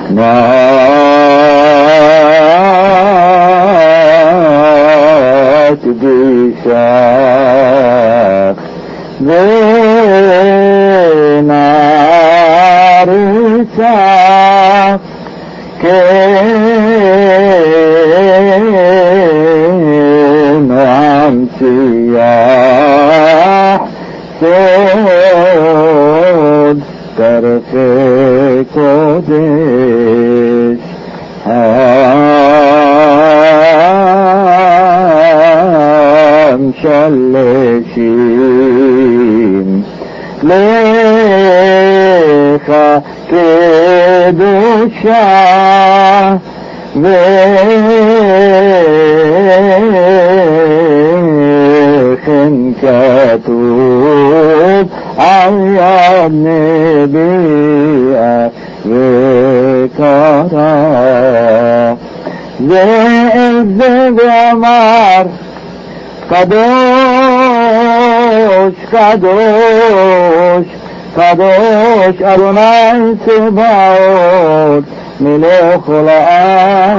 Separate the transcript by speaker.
Speaker 1: نات بشاق بنار ساق كين عن سياح سود طرف قدس هم شلشين ليخا كدوشا بخن كتوب عياد نبيا وكرا زيد غمار قدوش قدوش قدوش أدوناي سباوت ملوك العالم